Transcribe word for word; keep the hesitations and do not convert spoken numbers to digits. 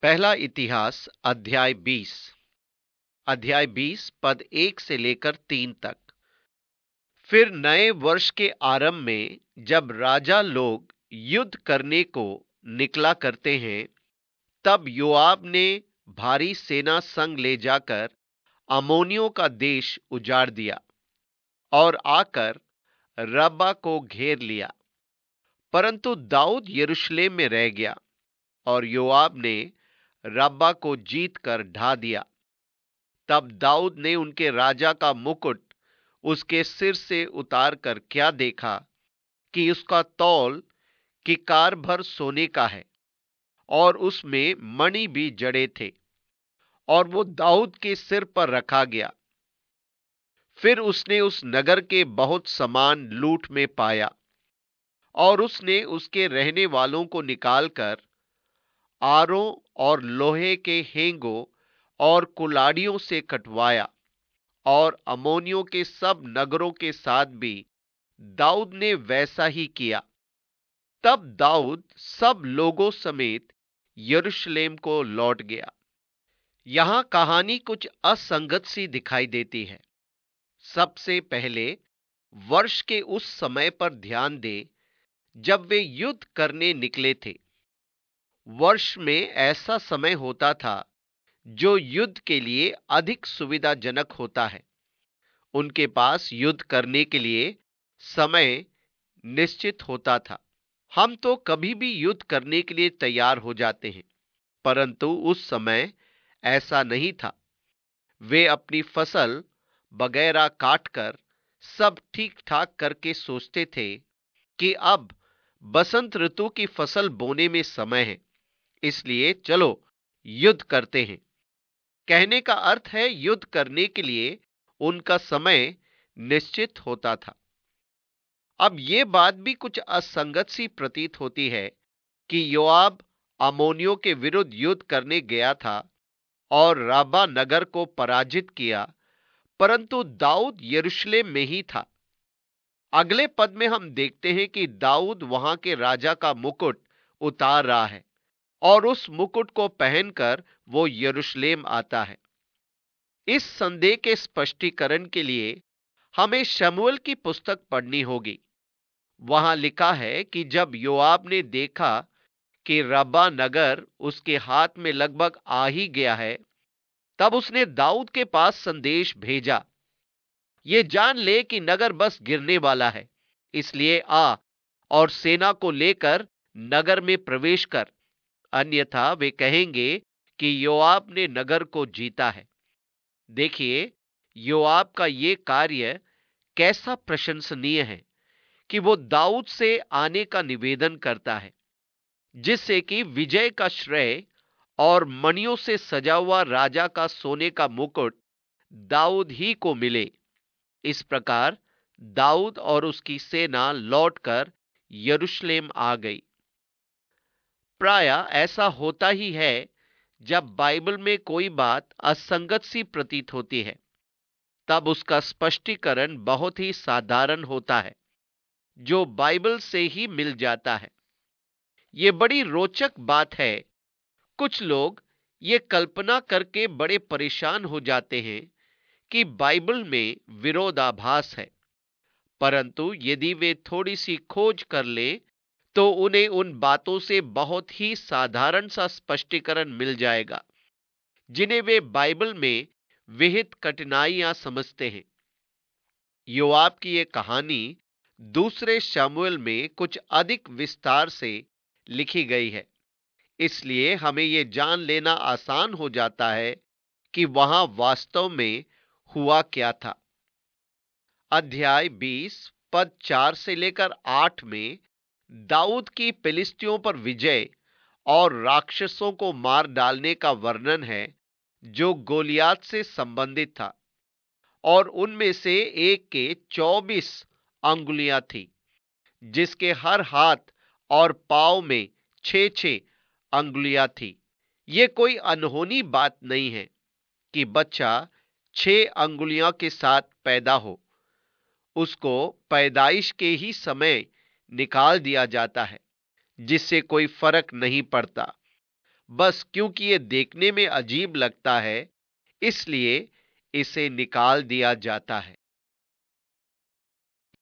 पहला इतिहास अध्याय बीस। अध्याय बीस पद एक से लेकर तीन तक। फिर नए वर्ष के आरंभ में जब राजा लोग युद्ध करने को निकला करते हैं, तब योआब ने भारी सेना संग ले जाकर अम्मोनियों का देश उजाड़ दिया और आकर रब्बा को घेर लिया। परंतु दाऊद यरूशलेम में रह गया और योआब ने रब्बा को जीत कर ढा दिया। तब दाऊद ने उनके राजा का मुकुट उसके सिर से उतार कर क्या देखा कि उसका तौल किकार भर सोने का है और उसमें मणि भी जड़े थे, और वो दाऊद के सिर पर रखा गया। फिर उसने उस नगर के बहुत सामान लूट में पाया और उसने उसके रहने वालों को निकालकर आरों और लोहे के हेंगों और कुलाड़ियों से कटवाया, और अम्मोनियों के सब नगरों के साथ भी दाऊद ने वैसा ही किया। तब दाऊद सब लोगों समेत यरूशलेम को लौट गया। यहां कहानी कुछ असंगत सी दिखाई देती है। सबसे पहले वर्ष के उस समय पर ध्यान दें जब वे युद्ध करने निकले थे। वर्ष में ऐसा समय होता था जो युद्ध के लिए अधिक सुविधाजनक होता है। उनके पास युद्ध करने के लिए समय निश्चित होता था। हम तो कभी भी युद्ध करने के लिए तैयार हो जाते हैं, परंतु उस समय ऐसा नहीं था। वे अपनी फसल वगैरह काटकर सब ठीक ठाक करके सोचते थे कि अब बसंत ऋतु की फसल बोने में समय है, इसलिए चलो युद्ध करते हैं। कहने का अर्थ है युद्ध करने के लिए उनका समय निश्चित होता था। अब यह बात भी कुछ असंगत सी प्रतीत होती है कि योआब अम्मोनियों के विरुद्ध युद्ध करने गया था और राबा नगर को पराजित किया, परंतु दाऊद यरूशलेम में ही था। अगले पद में हम देखते हैं कि दाऊद वहां के राजा का मुकुट उतार रहा है और उस मुकुट को पहनकर वो यरूशलेम आता है। इस संदेह के स्पष्टीकरण के लिए हमें शमूएल की पुस्तक पढ़नी होगी। वहां लिखा है कि जब योआब ने देखा कि रब्बा नगर उसके हाथ में लगभग आ ही गया है, तब उसने दाऊद के पास संदेश भेजा, ये जान ले कि नगर बस गिरने वाला है, इसलिए आ और सेना को लेकर नगर में प्रवेश कर, अन्यथा वे कहेंगे कि योआब ने नगर को जीता है। देखिए, योआब का ये कार्य कैसा प्रशंसनीय है कि वो दाऊद से आने का निवेदन करता है, जिससे कि विजय का श्रेय और मणियों से सजा हुआ राजा का सोने का मुकुट दाऊद ही को मिले। इस प्रकार दाऊद और उसकी सेना लौटकर यरूशलेम आ गई। प्राय ऐसा होता ही है जब बाइबल में कोई बात असंगत सी प्रतीत होती है, तब उसका स्पष्टीकरण बहुत ही साधारण होता है, जो बाइबल से ही मिल जाता है। यह बड़ी रोचक बात है। कुछ लोग ये कल्पना करके बड़े परेशान हो जाते हैं कि बाइबल में विरोधाभास है, परंतु यदि वे थोड़ी सी खोज कर लें तो उन्हें उन बातों से बहुत ही साधारण सा स्पष्टीकरण मिल जाएगा, जिन्हें वे बाइबल में विहित कठिनाइयां समझते हैं। योआब की यह कहानी दूसरे शमूएल में कुछ अधिक विस्तार से लिखी गई है, इसलिए हमें यह जान लेना आसान हो जाता है कि वहां वास्तव में हुआ क्या था। अध्याय बीस पद चार से लेकर आठ में दाऊद की फिलिस्तियों पर विजय और राक्षसों को मार डालने का वर्णन है, जो गोलियात से संबंधित था, और उनमें से एक के चौबीस अंगुलियां थी, जिसके हर हाथ और पांव में छह छह अंगुलियां थी। ये कोई अनहोनी बात नहीं है कि बच्चा छह अंगुलियों के साथ पैदा हो। उसको पैदाइश के ही समय निकाल दिया जाता है, जिससे कोई फर्क नहीं पड़ता। बस क्योंकि ये देखने में अजीब लगता है, इसलिए इसे निकाल दिया जाता है।